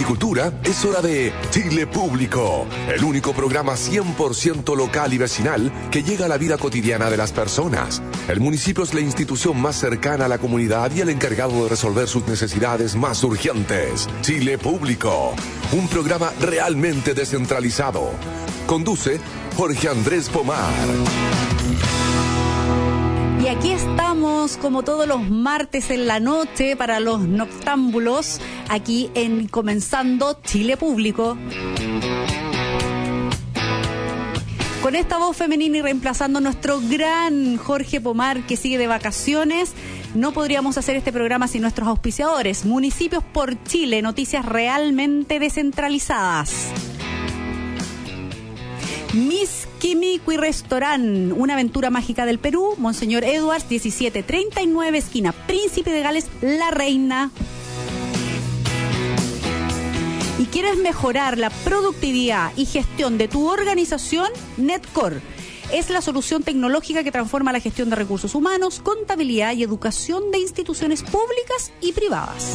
Agricultura, es hora de Chile Público, el único programa 100% local y vecinal que llega a la vida cotidiana de las personas. El municipio es la institución más cercana a la comunidad y el encargado de resolver sus necesidades más urgentes. Chile Público, un programa realmente descentralizado. Conduce Jorge Andrés Pomar. Y aquí estamos, como todos los martes en la noche, para los noctámbulos, aquí en Comenzando Chile Público. Con esta voz femenina y reemplazando a nuestro gran Jorge Pomar, que sigue de vacaciones, no podríamos hacer este programa sin nuestros auspiciadores. Municipios por Chile, noticias realmente descentralizadas. Miss Quimiqui Restaurant, una aventura mágica del Perú, Monseñor Edwards, 1739, esquina Príncipe de Gales, La Reina. ¿Y quieres mejorar la productividad y gestión de tu organización? Netcore es la solución tecnológica que transforma la gestión de recursos humanos, contabilidad y educación de instituciones públicas y privadas.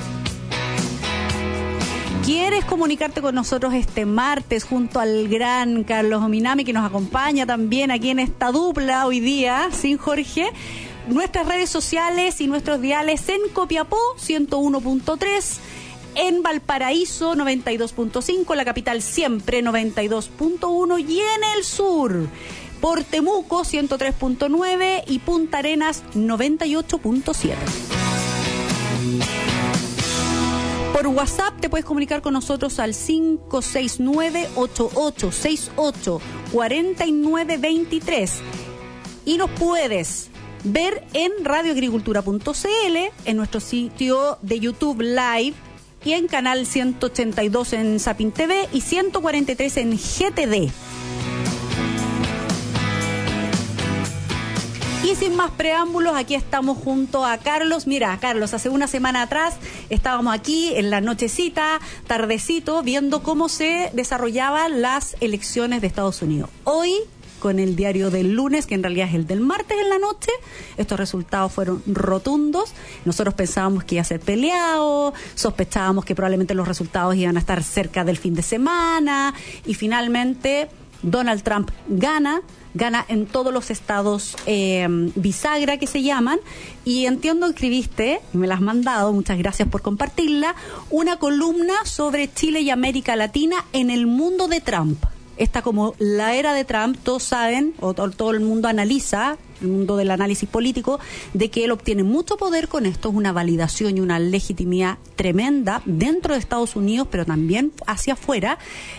¿Quieres comunicarte con nosotros este martes junto al gran Carlos Ominami, que nos acompaña también aquí en esta dupla hoy día, sin Jorge? Nuestras redes sociales y nuestros diales en Copiapó, 101.3, en Valparaíso, 92.5, la capital siempre, 92.1, y en el sur, por Temuco, 103.9, y Punta Arenas, 98.7. Por WhatsApp te puedes comunicar con nosotros al 569-8868-4923 y nos puedes ver en radioagricultura.cl, en nuestro sitio de YouTube Live y en canal 182 en Sapin TV y 143 en GTD. Y sin más preámbulos, aquí estamos junto a Carlos. Mira, Carlos, hace una semana atrás estábamos aquí en la nochecita, tardecito, viendo cómo se desarrollaban las elecciones de Estados Unidos. Hoy, con el diario del lunes, que en realidad es el del martes en la noche, estos resultados fueron rotundos. Nosotros pensábamos que iba a ser peleado, sospechábamos que probablemente los resultados iban a estar cerca del fin de semana, y finalmente Donald Trump gana en todos los estados bisagra que se llaman, y entiendo escribiste, y me la has mandado, muchas gracias por compartirla, una columna sobre Chile y América Latina en el mundo de Trump. Esta como la era de Trump, todos saben, o todo el mundo analiza, el mundo del análisis político, de que él obtiene mucho poder con esto, es una validación y una legitimidad tremenda dentro de Estados Unidos, pero también hacia afuera,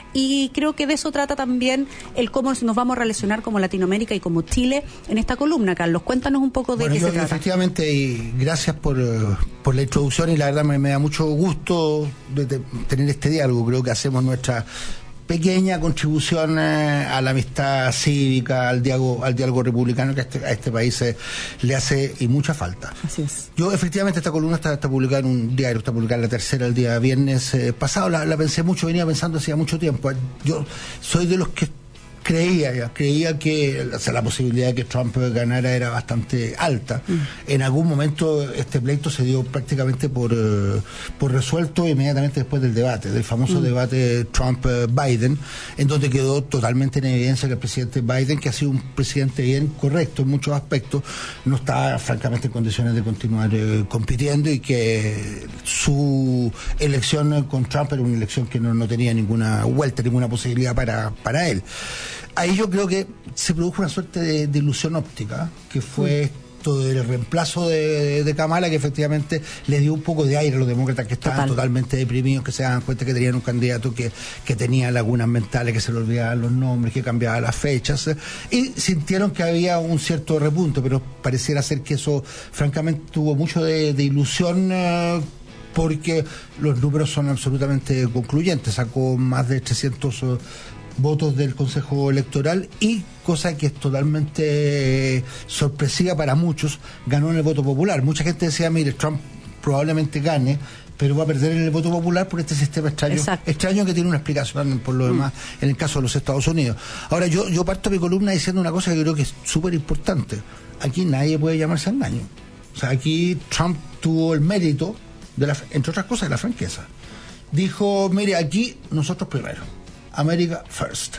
y creo que de eso trata también el cómo nos vamos a relacionar como Latinoamérica y como Chile en esta columna. Carlos, cuéntanos un poco de qué se trata. Efectivamente, y gracias por la introducción, y la verdad me da mucho gusto de tener este diálogo. Creo que hacemos nuestra pequeña contribución a la amistad cívica, al diálogo republicano que a este país le hace y mucha falta. Así es. Yo, efectivamente, esta columna está publicada en un diario, está publicada la tercera el día viernes pasado, la pensé mucho, venía pensando hacía mucho tiempo. Yo soy de los que creía que la posibilidad de que Trump ganara era bastante alta. En algún momento este pleito se dio prácticamente por resuelto inmediatamente después del debate, del famoso debate Trump-Biden, en donde quedó totalmente en evidencia que el presidente Biden, que ha sido un presidente bien correcto en muchos aspectos, no está francamente en condiciones de continuar compitiendo, y que su elección con Trump era una elección que no tenía ninguna vuelta, ninguna posibilidad para él. Ahí yo creo que se produjo una suerte de ilusión óptica, que fue esto del reemplazo de Kamala, que efectivamente le dio un poco de aire a los demócratas, que estaban totalmente deprimidos, que se daban cuenta que tenían un candidato que tenía lagunas mentales, que se le olvidaban los nombres, que cambiaba las fechas, y sintieron que había un cierto repunte, pero pareciera ser que eso francamente tuvo mucho de ilusión, porque los números son absolutamente concluyentes. Sacó más de 300 votos del Consejo Electoral, y, cosa que es totalmente sorpresiva para muchos, ganó en el voto popular. Mucha gente decía, mire, Trump probablemente gane, pero va a perder en el voto popular por este sistema extraño que tiene una explicación por lo demás en el caso de los Estados Unidos. Ahora, yo parto mi columna diciendo una cosa que creo que es súper importante. Aquí nadie puede llamarse al engaño. O sea, aquí Trump tuvo el mérito, entre otras cosas, de la franqueza. dijo, mire, aquí nosotros primero, America first.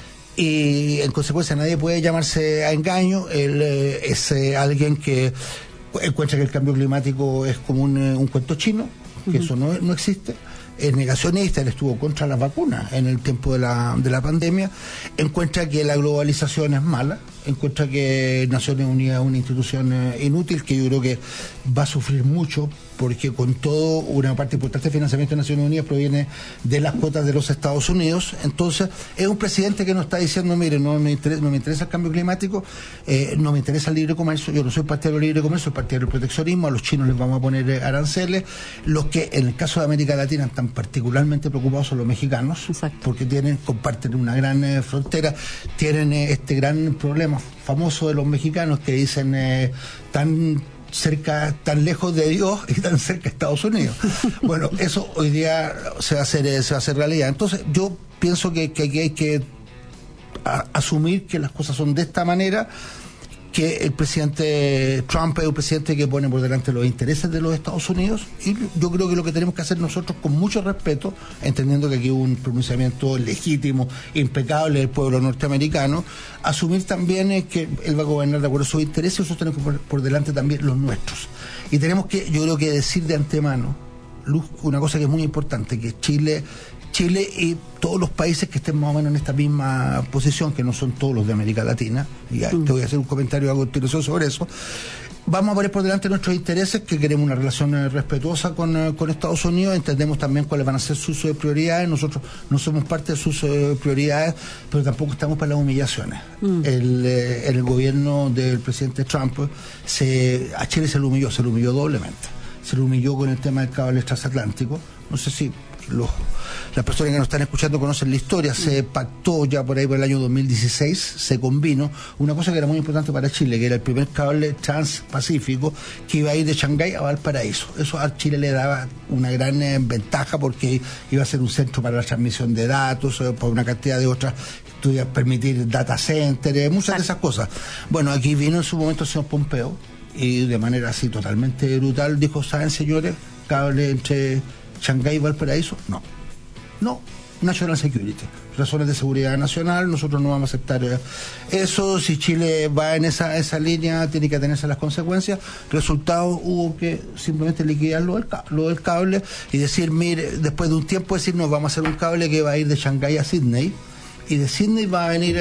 Y en consecuencia nadie puede llamarse a engaño. Él es alguien que encuentra que el cambio climático es como un cuento chino, que eso no existe. Es negacionista, él estuvo contra las vacunas en el tiempo de la pandemia, encuentra que la globalización es mala, encuentra que Naciones Unidas es una institución inútil, que yo creo que va a sufrir mucho, porque con todo una parte importante del financiamiento de Naciones Unidas proviene de las cuotas de los Estados Unidos. Entonces es un presidente que nos está diciendo, mire, no me interesa el cambio climático, no me interesa el libre comercio, yo no soy partidario del libre comercio, soy partidario del proteccionismo, a los chinos les vamos a poner aranceles. Los que en el caso de América Latina están particularmente preocupados son los mexicanos. Exacto. Porque comparten una gran frontera, tienen este gran problema famoso de los mexicanos que dicen tan cerca, tan lejos de Dios y tan cerca de Estados Unidos. Bueno, eso hoy día se va a hacer realidad. Entonces yo pienso que aquí hay que asumir que las cosas son de esta manera, que el presidente Trump es un presidente que pone por delante los intereses de los Estados Unidos, y yo creo que lo que tenemos que hacer nosotros, con mucho respeto, entendiendo que aquí hubo un pronunciamiento legítimo, impecable del pueblo norteamericano, asumir también que él va a gobernar de acuerdo a sus intereses, y nosotros tenemos que poner por delante también los nuestros. Y tenemos que, yo creo que decir de antemano, Luz, una cosa que es muy importante, que Chile y todos los países que estén más o menos en esta misma posición, que no son todos los de América Latina, y te voy a hacer un comentario a continuación sobre eso, vamos a poner por delante nuestros intereses, que queremos una relación respetuosa con Estados Unidos, entendemos también cuáles van a ser sus prioridades, nosotros no somos parte de sus prioridades, pero tampoco estamos para las humillaciones. En el gobierno del presidente Trump a Chile se lo humilló doblemente. Se lo humilló con el tema del cable transatlántico. No sé si las personas que nos están escuchando conocen la historia. Se pactó ya por ahí por el año 2016, se convino una cosa que era muy importante para Chile, que era el primer cable transpacífico que iba a ir de Shanghái a Valparaíso. Eso a Chile le daba una gran ventaja, porque iba a ser un centro para la transmisión de datos, por una cantidad de otras, iba a permitir data center, muchas de esas cosas. Bueno, aquí vino en su momento el señor Pompeo y de manera así totalmente brutal dijo, ¿saben, señores? Cable entre Shanghái y Valparaíso, no, National Security, razones de seguridad nacional, nosotros no vamos a aceptar eso. Si Chile va en esa línea, tiene que atenerse a las consecuencias. Resultado, hubo que simplemente liquidar lo del cable y decir, mire, después de un tiempo decir, no, vamos a hacer un cable que va a ir de Shanghái a Sydney, y de Sydney va a venir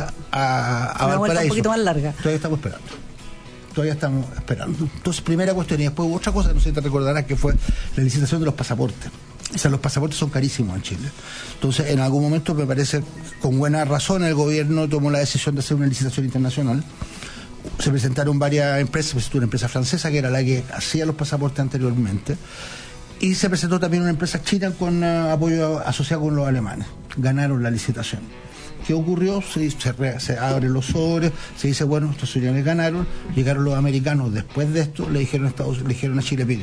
a Valparaíso. Un poquito más larga. Todavía estamos esperando. Entonces, primera cuestión. Y después hubo otra cosa, no sé si te recordarás, que fue la licitación de los pasaportes. O sea, los pasaportes son carísimos en Chile. Entonces, en algún momento, me parece, con buena razón, el gobierno tomó la decisión de hacer una licitación internacional. Se presentaron varias empresas, presentó una empresa francesa, que era la que hacía los pasaportes anteriormente, y se presentó también una empresa china con apoyo asociado con los alemanes. Ganaron la licitación. ¿Qué ocurrió? Se abren los sobres, se dice, bueno, estos señores ganaron, llegaron los americanos después de esto, le dijeron a Chile, pide,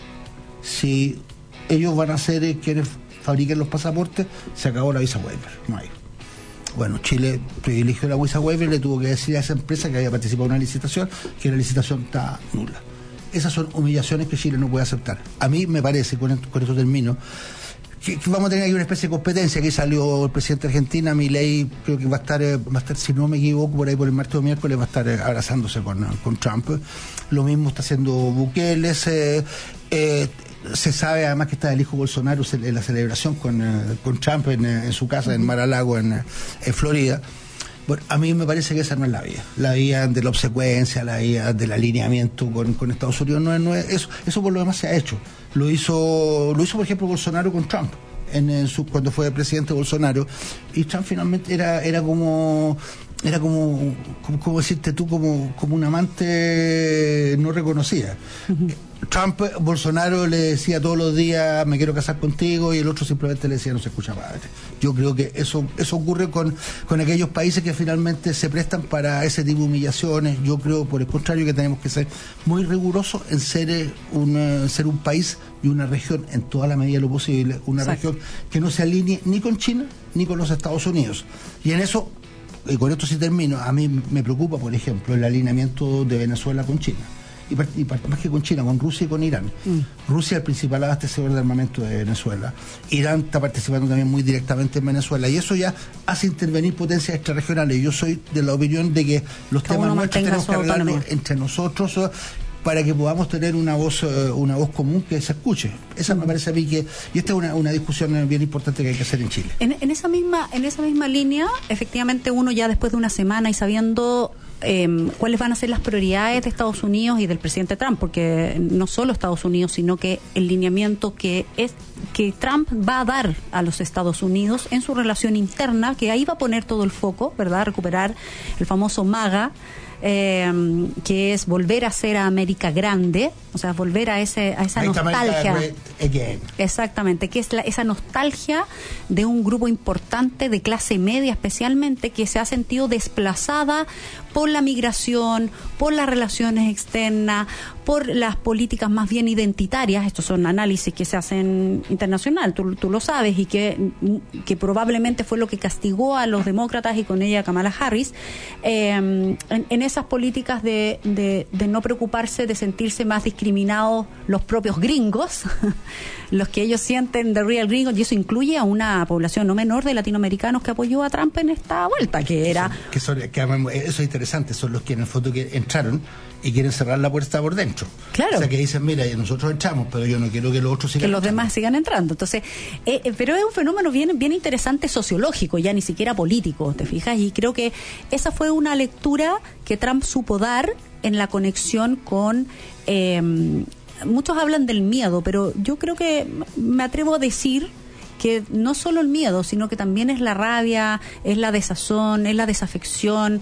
si ellos van a ser quienes fabriquen los pasaportes, se acabó la visa waiver, no hay. Bueno, Chile privilegió la visa waiver y le tuvo que decir a esa empresa que había participado en una licitación que la licitación está nula. Esas son humillaciones que Chile no puede aceptar. A mí me parece, con esto termino, que vamos a tener aquí una especie de competencia. Aquí salió el presidente de Argentina, Milei, creo que va a estar, si no me equivoco, por ahí por el martes o miércoles va a estar abrazándose con Trump. Lo mismo está haciendo Bukele. Se sabe además que está el hijo Bolsonaro en la celebración con Trump en su casa en Mar-a-Lago, en Florida. Bueno, a mí me parece que esa no es la vía. La vía de la obsecuencia, la vía del alineamiento con Estados Unidos no es eso. Eso por lo demás se ha hecho. Lo hizo por ejemplo Bolsonaro con Trump cuando fue presidente Bolsonaro, y Trump finalmente era como decirte tú, como un amante no reconocida. Bolsonaro le decía todos los días, me quiero casar contigo, y el otro simplemente le decía, no se escucha padre. Yo creo que eso ocurre con aquellos países que finalmente se prestan para ese tipo de humillaciones. Yo creo, por el contrario, que tenemos que ser muy rigurosos en ser un país y una región, en toda la medida de lo posible, una región que no se alinee ni con China ni con los Estados Unidos. Y en eso, y con esto sí termino, a mí me preocupa, por ejemplo, el alineamiento de Venezuela con China. más que con China, con Rusia y con Irán. Rusia es el principal abastecedor de armamento de Venezuela. Irán está participando también muy directamente en Venezuela, y eso ya hace intervenir potencias extrarregionales. Yo soy de la opinión de que los temas nuestros tenemos que arreglarlos entre nosotros, para que podamos tener una voz común que se escuche. Esa me parece a mí que, y esta es una discusión bien importante que hay que hacer en Chile. En esa misma línea, efectivamente, uno ya después de una semana y sabiendo cuáles van a ser las prioridades de Estados Unidos y del presidente Trump, porque no solo Estados Unidos, sino que el lineamiento que Trump va a dar a los Estados Unidos en su relación interna, que ahí va a poner todo el foco, ¿verdad? Recuperar el famoso MAGA, que es volver a ser a América grande, o sea, volver a esa nostalgia. Exactamente, que es esa nostalgia de un grupo importante de clase media especialmente, que se ha sentido desplazada por la migración, por las relaciones externas, por las políticas más bien identitarias. Estos son análisis que se hacen internacional, tú lo sabes, y que probablemente fue lo que castigó a los demócratas y con ella a Kamala Harris, en esas políticas de no preocuparse, de sentirse más discriminados los propios gringos, los que ellos sienten de real gringos, y eso incluye a una población no menor de latinoamericanos que apoyó a Trump en esta vuelta, que era... Eso es interesante, son los que en el fondo que entraron y quieren cerrar la puerta por dentro. Claro. O sea, que dicen, mira, nosotros entramos, pero yo no quiero que los otros sigan entrando. Que los demás sigan entrando. Entonces, pero es un fenómeno bien interesante sociológico, ya ni siquiera político, ¿te fijas? Y creo que esa fue una lectura que Trump supo dar en la conexión con... muchos hablan del miedo, pero yo creo que me atrevo a decir que no solo el miedo, sino que también es la rabia, es la desazón, es la desafección,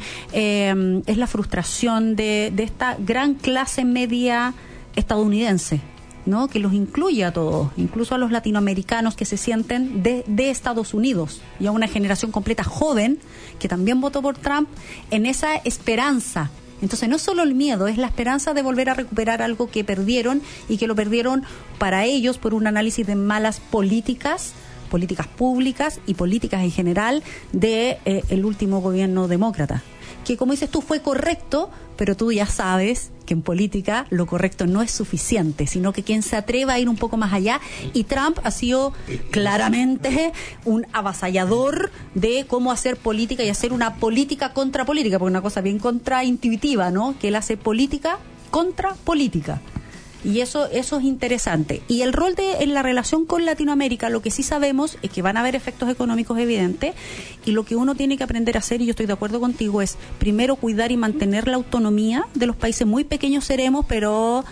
es la frustración de esta gran clase media estadounidense, ¿no? Que los incluye a todos, incluso a los latinoamericanos que se sienten de Estados Unidos, y a una generación completa joven que también votó por Trump en esa esperanza. Entonces no es solo el miedo, es la esperanza de volver a recuperar algo que perdieron, y que lo perdieron para ellos por un análisis de malas políticas públicas y políticas en general de el último gobierno demócrata, que como dices tú fue correcto, pero tú ya sabes que en política lo correcto no es suficiente, sino que quien se atreva a ir un poco más allá, y Trump ha sido claramente un avasallador de cómo hacer política y hacer una política contra política, porque una cosa bien contraintuitiva, ¿no? Que él hace política contra política. Y eso es interesante. Y el rol en la relación con Latinoamérica, lo que sí sabemos es que van a haber efectos económicos evidentes, y lo que uno tiene que aprender a hacer, y yo estoy de acuerdo contigo, es primero cuidar y mantener la autonomía de los países. Muy pequeños seremos, pero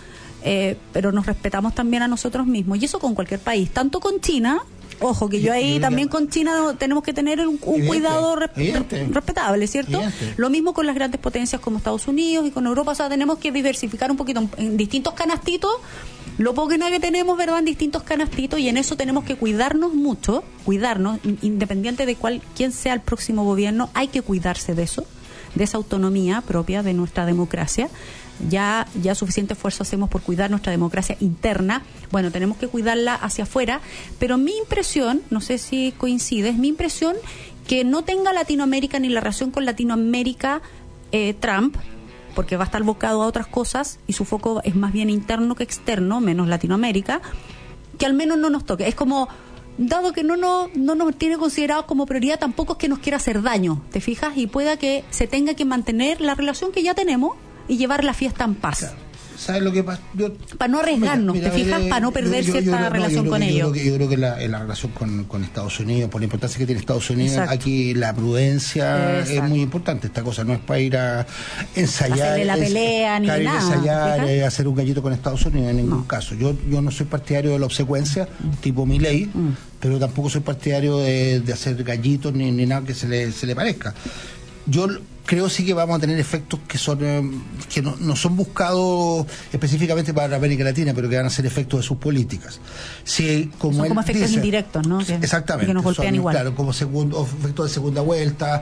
nos respetamos también a nosotros mismos. Y eso con cualquier país, tanto con China. Ojo, que yo ahí también con China tenemos que tener un cuidado respetable, ¿cierto? Evidente. Lo mismo con las grandes potencias como Estados Unidos y con Europa. O sea, tenemos que diversificar un poquito en distintos canastitos, lo poco que tenemos, ¿verdad? En distintos canastitos, y en eso tenemos que cuidarnos mucho, independiente de quién sea el próximo gobierno, hay que cuidarse de eso, de esa autonomía propia de nuestra democracia. Ya suficiente esfuerzo hacemos por cuidar nuestra democracia interna. Bueno, tenemos que cuidarla hacia afuera, pero mi impresión, no sé si coincides, mi impresión que no tenga Latinoamérica ni la relación con Latinoamérica Trump, porque va a estar abocado a otras cosas y su foco es más bien interno que externo, menos Latinoamérica, que al menos no nos toque. Es como, dado que no nos tiene considerados como prioridad, tampoco es que nos quiera hacer daño, ¿te fijas? Y pueda que se tenga que mantener la relación que ya tenemos y llevar la fiesta en paz. Claro. ¿Sabes lo que pasa? Para no arriesgarnos, ¿te fijas? Para no perder cierta relación con ellos. Yo creo que la relación con Estados Unidos, por la importancia que tiene Estados Unidos, exacto, aquí la prudencia es muy importante. Esta cosa no es para ir a ensayar, hacerle la pelea ni nada. Ensayar, hacer un gallito con Estados Unidos en ningún caso. Yo no soy partidario de la obsecuencia, tipo Milei, pero tampoco soy partidario de hacer gallitos ni nada que se le parezca. Yo creo sí que vamos a tener efectos que no son buscados específicamente para América Latina, pero que van a ser efectos de sus políticas. Sí, son como efectos indirectos, ¿no? Exactamente. Que nos golpean igual. Claro, como efectos de segunda vuelta,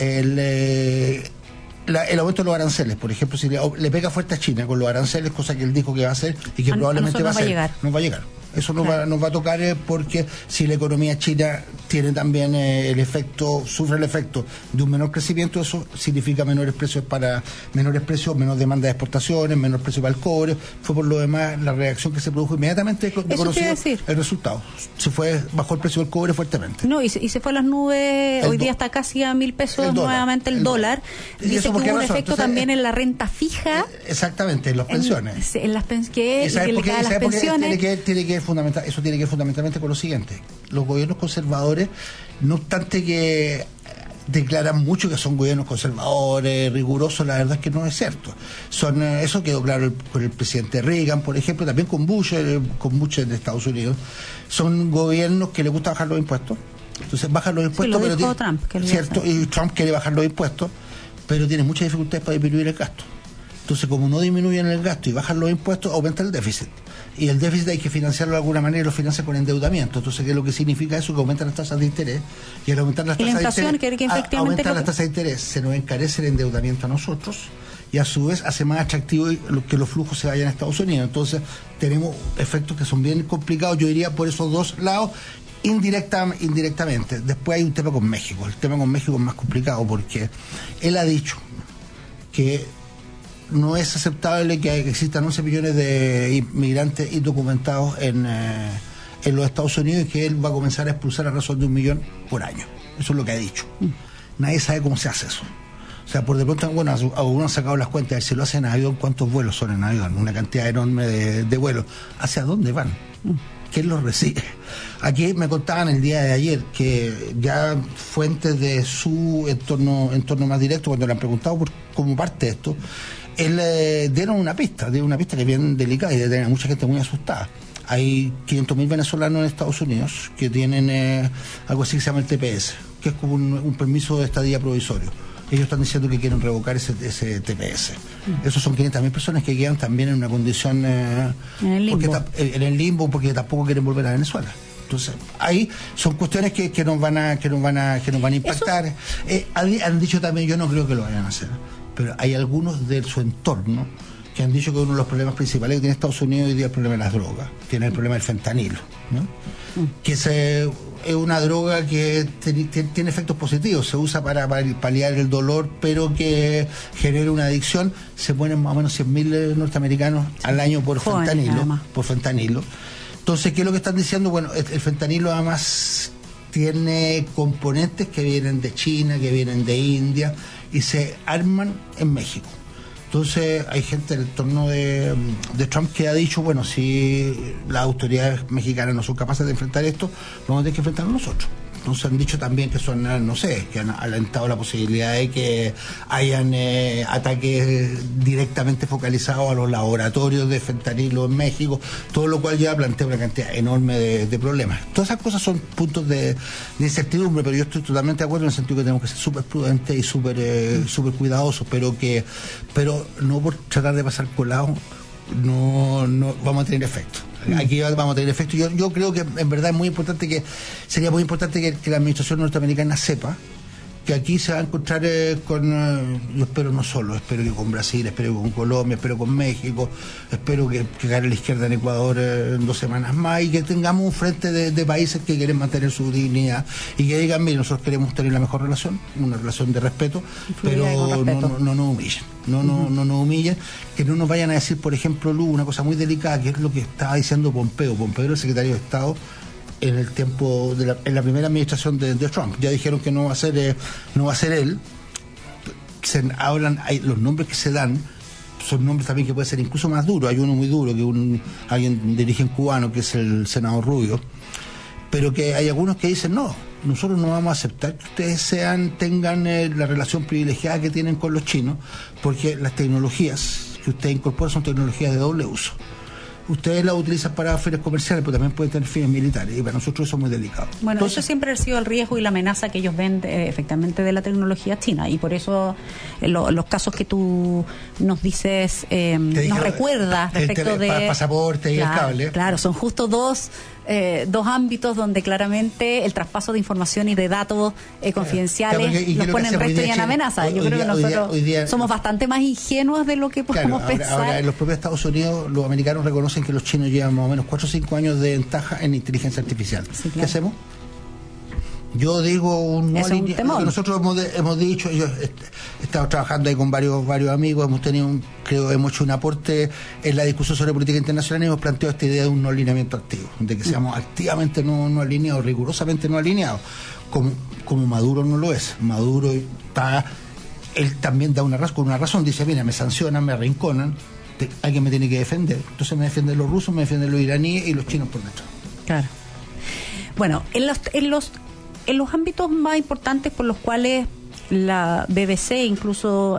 el aumento de los aranceles, por ejemplo, si le pega fuerte a China con los aranceles, cosa que él dijo que va a hacer y que probablemente va a hacer, nos va a llegar. Eso nos va a tocar porque si la economía china tiene también sufre el efecto de un menor crecimiento. Eso significa menores precios, menos demanda de exportaciones, menor precio para el cobre. Fue por lo demás la reacción que se produjo inmediatamente de conocido el resultado. Bajó el precio del cobre fuertemente. No, y se fue a las nubes, hoy día está casi a 1.000 pesos nuevamente el dólar. Dice que hubo un efecto también en la renta fija. Exactamente, en las pensiones. En las pensiones. Tiene que ver fundamentalmente con lo siguiente. Los gobiernos conservadores, no obstante que declaran mucho que son gobiernos conservadores, rigurosos, la verdad es que no es cierto. Eso quedó claro con el presidente Reagan, por ejemplo, también con Bush en Estados Unidos. Son gobiernos que les gusta bajar los impuestos. Entonces bajan los impuestos, sí, lo dijo Trump, ¿cierto? Y Trump quiere bajar los impuestos, pero tiene muchas dificultades para disminuir el gasto. Entonces, como no disminuyen el gasto y bajan los impuestos, aumenta el déficit. Y el déficit hay que financiarlo de alguna manera y lo financia con endeudamiento. Entonces, ¿qué es lo que significa eso? Que aumentan las tasas de interés. Y al aumentar las tasas de interés, aumentan las tasas de interés, se nos encarece el endeudamiento a nosotros y a su vez hace más atractivo que los flujos se vayan a Estados Unidos. Entonces, tenemos efectos que son bien complicados, yo diría, por esos dos lados. Indirectamente. Después hay un tema con México. El tema con México es más complicado porque él ha dicho que no es aceptable que existan 11 millones de inmigrantes indocumentados en los Estados Unidos y que él va a comenzar a expulsar a razón de 1 millón por año. Eso es lo que ha dicho. Nadie sabe cómo se hace eso. O sea, por de pronto, bueno, algunos han sacado las cuentas, a ver si lo hacen en avión, ¿cuántos vuelos son en avión? Una cantidad enorme de vuelos. ¿Hacia dónde van? ¿Quién los recibe? Aquí me contaban el día de ayer que ya fuentes de su entorno más directo, cuando le han preguntado como parte de esto, dieron una pista que es bien delicada y de tener a mucha gente muy asustada. Hay 500.000 venezolanos en Estados Unidos que tienen algo así que se llama el TPS, que es como un permiso de estadía provisorio. Ellos están diciendo que quieren revocar ese TPS. Esos son 500.000 personas que quedan también en una condición en el limbo porque tampoco quieren volver a Venezuela. Entonces, ahí son cuestiones que nos van a impactar. Han dicho también, yo no creo que lo vayan a hacer, pero hay algunos de su entorno que han dicho que uno de los problemas principales que tiene Estados Unidos hoy día es el problema de las drogas, tiene el problema del fentanilo, ¿no? Que es una droga que tiene efectos positivos, se usa para paliar el dolor, pero que genera una adicción. Se mueren más o menos 100.000 norteamericanos al año por fentanilo. Entonces, ¿qué es lo que están diciendo? Bueno, el fentanilo además tiene componentes que vienen de China, que vienen de India y se arman en México. Entonces hay gente en el entorno de Trump que ha dicho, bueno, si las autoridades mexicanas no son capaces de enfrentar esto, vamos a tener que enfrentarlo nosotros. Entonces han dicho también que que han alentado la posibilidad de que hayan ataques directamente focalizados a los laboratorios de fentanilo en México, todo lo cual ya plantea una cantidad enorme de problemas. Todas esas cosas son puntos de incertidumbre, pero yo estoy totalmente de acuerdo en el sentido que tenemos que ser súper prudentes y súper cuidadosos, pero no por tratar de pasar colado no vamos a tener efecto. Aquí vamos a tener efecto. Yo creo que en verdad sería muy importante que la administración norteamericana sepa que aquí se va a encontrar yo espero espero que con Brasil, espero que con Colombia, espero con México, espero que gane la izquierda en Ecuador en 2 semanas más y que tengamos un frente de países que quieren mantener su dignidad y que digan, mire, nosotros queremos tener la mejor relación, una relación de respeto, pero no nos humillen, no nos humillen, que no nos vayan a decir, por ejemplo, Lu, una cosa muy delicada, que es lo que estaba diciendo Pompeo, el secretario de Estado, en el tiempo en la primera administración de Trump. Ya dijeron que no va a ser él. Los nombres que se dan son nombres también que pueden ser incluso más duros. Hay uno muy duro, que alguien de origen cubano, que es el senador Rubio, pero que hay algunos que dicen, no, nosotros no vamos a aceptar que ustedes tengan la relación privilegiada que tienen con los chinos, porque las tecnologías que ustedes incorporan son tecnologías de doble uso. Ustedes la utilizan para fines comerciales, pero también pueden tener fines militares, y para nosotros eso es muy delicado. Bueno, entonces, eso siempre ha sido el riesgo y la amenaza que ellos ven efectivamente de la tecnología china, y por eso los casos que tú nos dices, nos recuerdas respecto de pasaporte y el cable. Claro, son justo dos ámbitos donde claramente el traspaso de información y de datos confidenciales nos pone en reto y en amenaza. Yo creo que nosotros somos bastante más ingenuos de lo que podemos pensar. Ahora, en los propios Estados Unidos, los americanos reconocen que los chinos llevan más o menos 4 o 5 años de ventaja en inteligencia artificial. Sí, claro. ¿Qué hacemos? Yo digo un no alineado. Nosotros hemos dicho, yo he estado trabajando ahí con varios amigos, hemos hecho un aporte en la discusión sobre política internacional y hemos planteado esta idea de un no alineamiento activo, de que seamos activamente no alineados, rigurosamente no alineados, como Maduro no lo es. Maduro él también da con una razón, dice, mira, me sancionan, me arrinconan, alguien me tiene que defender. Entonces me defienden los rusos, me defienden los iraníes y los chinos por detrás. Claro. Bueno, en los ámbitos más importantes por los cuales la BBC incluso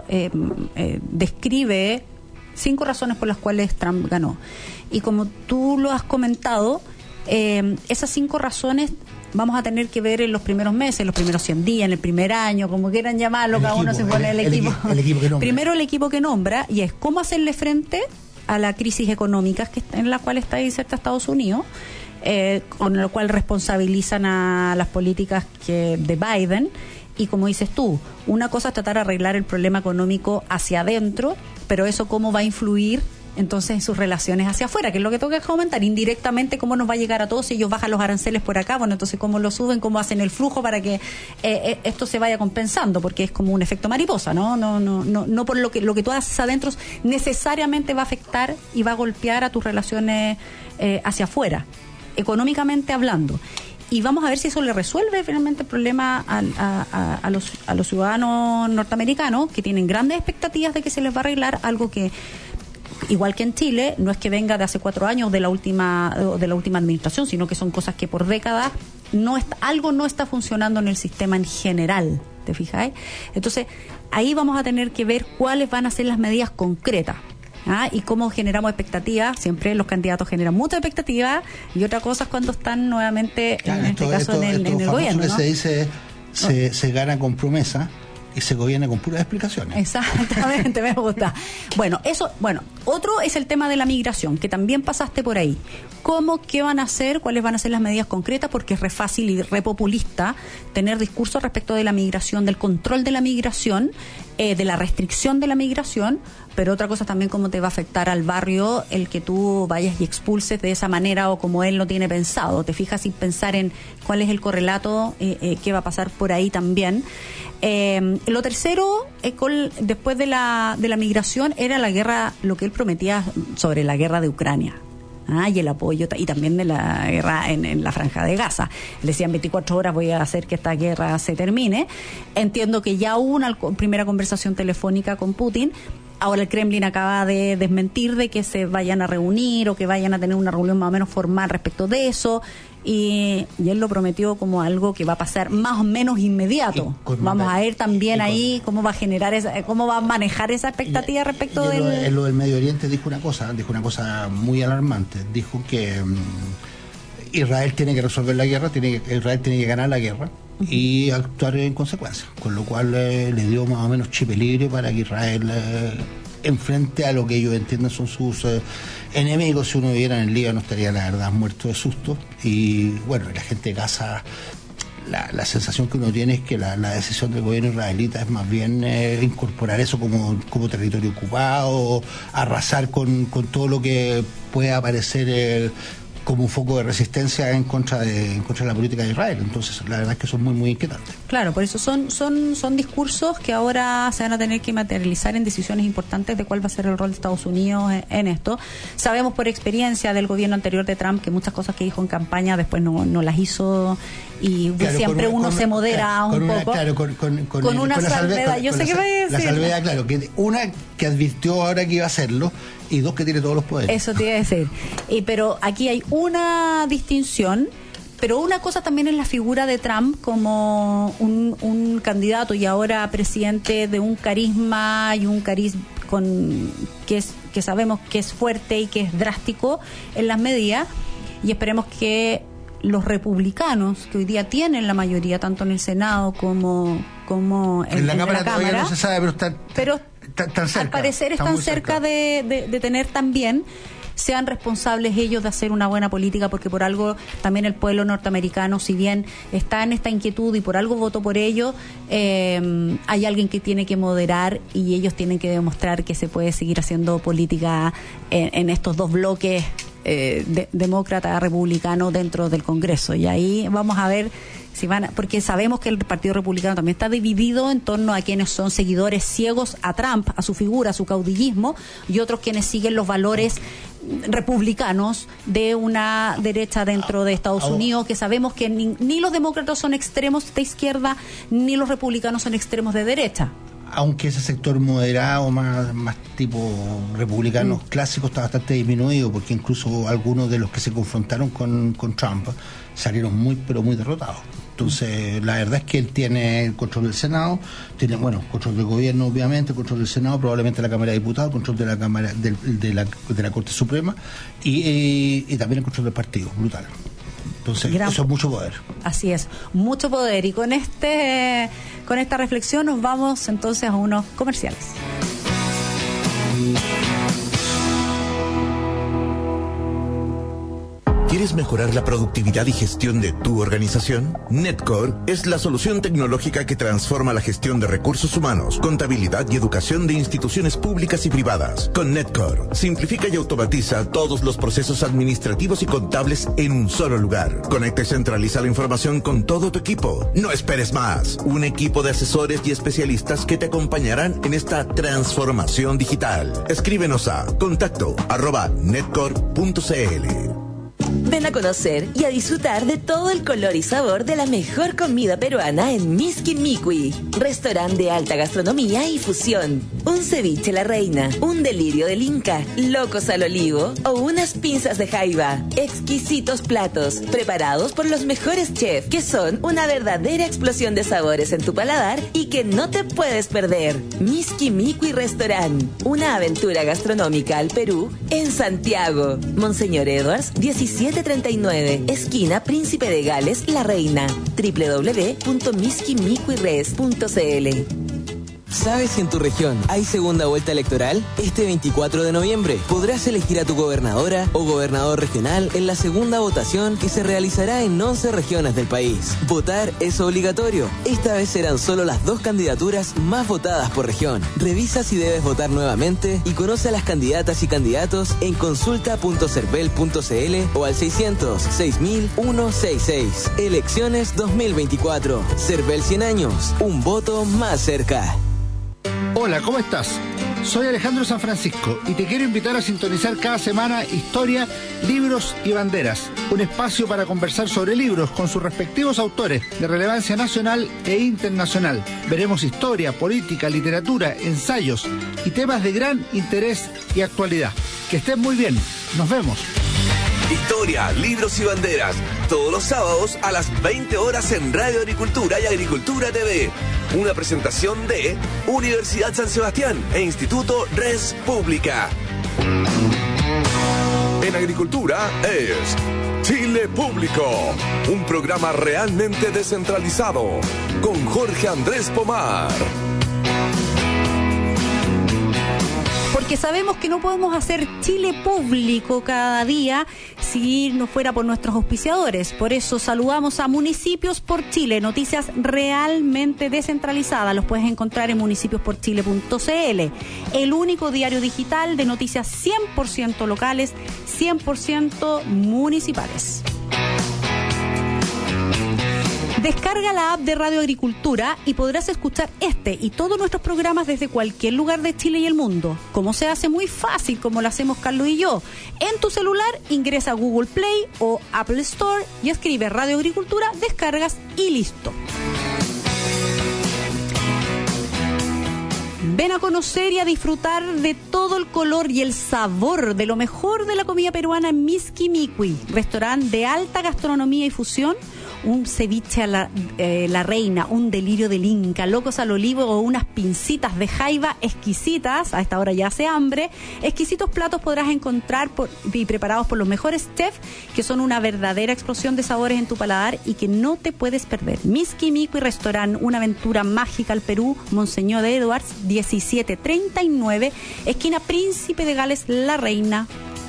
describe 5 razones por las cuales Trump ganó. Y como tú lo has comentado, esas 5 razones vamos a tener que ver en los primeros meses, los primeros 100 días, en el primer año, como quieran llamarlo, cada uno se pone el equipo. El equipo que nombra. Primero el equipo que nombra, y es cómo hacerle frente a la crisis económica en la cual está inserta Estados Unidos, con lo cual responsabilizan a las políticas de Biden. Y como dices tú, una cosa es tratar de arreglar el problema económico hacia adentro, pero eso cómo va a influir entonces en sus relaciones hacia afuera, que es lo que tengo que comentar indirectamente, cómo nos va a llegar a todos si ellos bajan los aranceles por acá, bueno, entonces cómo lo suben, cómo hacen el flujo para que esto se vaya compensando, porque es como un efecto mariposa, no por lo que tú haces adentro necesariamente va a afectar y va a golpear a tus relaciones hacia afuera, económicamente hablando. Y vamos a ver si eso le resuelve finalmente el problema a los ciudadanos norteamericanos, que tienen grandes expectativas de que se les va a arreglar algo que, igual que en Chile, no es que venga de hace 4 años de la última administración, sino que son cosas que por décadas algo no está funcionando en el sistema en general, ¿te fijáis? Entonces, ahí vamos a tener que ver cuáles van a ser las medidas concretas. Y cómo generamos expectativas. Siempre los candidatos generan mucha expectativa, y otra cosa es cuando están nuevamente, en este caso, en el gobierno, que ¿no? se dice, se gana con promesa y se gobierna con puras explicaciones. Exactamente, me gusta. Bueno, otro es el tema de la migración, que también pasaste por ahí. ¿Qué van a hacer? ¿Cuáles van a ser las medidas concretas? Porque es re fácil y re populista tener discursos respecto de la migración, del control de la migración, de la restricción de la migración, pero otra cosa también cómo te va a afectar al barrio el que tú vayas y expulses de esa manera o como él lo tiene pensado. Te fijas sin pensar en cuál es el correlato, qué va a pasar por ahí también. Lo tercero, después de la migración, era la guerra, lo que él prometía sobre la guerra de Ucrania. Y el apoyo, y también de la guerra en la Franja de Gaza. Le decían 24 horas voy a hacer que esta guerra se termine. Entiendo que ya hubo una primera conversación telefónica con Putin. Ahora el Kremlin acaba de desmentir de que se vayan a reunir o que vayan a tener una reunión más o menos formal respecto de eso. Y él lo prometió como algo que va a pasar más o menos inmediato. Vamos a ver también ahí cómo va a generar cómo va a manejar esa expectativa respecto de lo del Medio Oriente dijo una cosa muy alarmante. Dijo que Israel tiene que resolver la guerra, Israel tiene que ganar la guerra y actuar en consecuencia, con lo cual le dio más o menos chip libre para que Israel enfrente a lo que ellos entienden son sus enemigos. Si uno viviera en el Líbano estaría la verdad muerto de susto. Y bueno, la gente de Gaza, la sensación que uno tiene es que la decisión del gobierno israelita es más bien incorporar eso como territorio ocupado, arrasar con todo lo que pueda aparecer como un foco de resistencia en contra de la política de Israel. Entonces la verdad es que son muy muy inquietantes. Claro, por eso son discursos que ahora se van a tener que materializar en decisiones importantes de cuál va a ser el rol de Estados Unidos en esto. Sabemos por experiencia del gobierno anterior de Trump que muchas cosas que dijo en campaña después no las hizo, y claro, siempre uno se modera un poco. Claro, con una salvedad. Yo sé qué voy a decir. La salvedad, claro, que una que advirtió ahora que iba a hacerlo, y 2 que tiene todos los poderes. Eso te iba a decir. Pero aquí hay una distinción, pero una cosa también es la figura de Trump como un candidato y ahora presidente de un carisma y un carisma que sabemos que es fuerte y que es drástico en las medidas, y esperemos que los republicanos, que hoy día tienen la mayoría tanto en el Senado como en la Cámara todavía no se sabe, pero tan cerca, al parecer están cerca de tener también, sean responsables ellos de hacer una buena política, porque por algo también el pueblo norteamericano, si bien está en esta inquietud y por algo votó por ellos, hay alguien que tiene que moderar y ellos tienen que demostrar que se puede seguir haciendo política en estos dos bloques demócrata republicano dentro del Congreso. Y ahí vamos a ver si porque sabemos que el Partido Republicano también está dividido en torno a quienes son seguidores ciegos a Trump, a su figura, a su caudillismo, y otros quienes siguen los valores republicanos de una derecha dentro de Estados Unidos, que sabemos que ni los demócratas son extremos de izquierda, ni los republicanos son extremos de derecha. Aunque ese sector moderado, más tipo republicanos clásicos, está bastante disminuido, porque incluso algunos de los que se confrontaron con Trump salieron muy derrotados. Entonces, la verdad es que él tiene el control del Senado, tiene, control del gobierno, obviamente, control del Senado, probablemente la Cámara de Diputados, control de la Cámara de la Corte Suprema y también el control del partido, brutal. Entonces, eso es mucho poder. Así es, mucho poder. Y con esta reflexión nos vamos entonces a unos comerciales. ¿Quieres mejorar la productividad y gestión de tu organización? Netcore es la solución tecnológica que transforma la gestión de recursos humanos, contabilidad y educación de instituciones públicas y privadas. Con Netcore, simplifica y automatiza todos los procesos administrativos y contables en un solo lugar. Conecta y centraliza la información con todo tu equipo. No esperes más. Un equipo de asesores y especialistas que te acompañarán en esta transformación digital. Escríbenos a contacto@netcore.cl. Ven a conocer y a disfrutar de todo el color y sabor de la mejor comida peruana en Miski Mikui, restaurante de alta gastronomía y fusión. Un ceviche la reina, un delirio del Inca, locos al olivo o unas pinzas de jaiba. Exquisitos platos preparados por los mejores chefs, que son una verdadera explosión de sabores en tu paladar y que no te puedes perder. Miski Mikui Restaurant, una aventura gastronómica al Perú en Santiago. Monseñor Edwards 1739, esquina Príncipe de Gales, La Reina. www.miskimikuires.cl. ¿Sabes si en tu región hay segunda vuelta electoral? Este 24 de noviembre podrás elegir a tu gobernadora o gobernador regional en la segunda votación que se realizará en 11 regiones del país. Votar es obligatorio. Esta vez serán solo las 2 candidaturas más votadas por región. Revisa si debes votar nuevamente y conoce a las candidatas y candidatos en consulta.cervel.cl o al 600-6000-166. Elecciones 2024. Cervel 100 años. Un voto más cerca. Hola, ¿cómo estás? Soy Alejandro San Francisco y te quiero invitar a sintonizar cada semana Historia, Libros y Banderas, un espacio para conversar sobre libros con sus respectivos autores de relevancia nacional e internacional. Veremos historia, política, literatura, ensayos y temas de gran interés y actualidad. Que estén muy bien. Nos vemos. Historia, libros y banderas, todos los sábados a las 20 horas en Radio Agricultura y Agricultura TV. Una presentación de Universidad San Sebastián e Instituto Res Pública. En Agricultura es Chile Público, un programa realmente descentralizado, con Jorge Andrés Pomar. Porque sabemos que no podemos hacer Chile Público cada día si no fuera por nuestros auspiciadores. Por eso saludamos a Municipios por Chile, noticias realmente descentralizadas. Los puedes encontrar en municipiusporchile.cl, el único diario digital de noticias 100% locales, 100% municipales. Descarga la app de Radio Agricultura y podrás escuchar este y todos nuestros programas desde cualquier lugar de Chile y el mundo. Como se hace muy fácil, como lo hacemos Carlos y yo. En tu celular ingresa a Google Play o Apple Store y escribe Radio Agricultura, descargas y listo. Ven a conocer y a disfrutar de todo el color y el sabor de lo mejor de la comida peruana en Miski Mikui, restaurante de alta gastronomía y fusión. Un ceviche a la reina, un delirio del Inca, locos al olivo o unas pincitas de jaiba exquisitas. A esta hora ya hace hambre. Exquisitos platos podrás encontrar y preparados por los mejores chefs, que son una verdadera explosión de sabores en tu paladar y que no te puedes perder. Miski Mikui Restaurant, una aventura mágica al Perú. Monseñor Edwards 1739, esquina Príncipe de Gales, La Reina.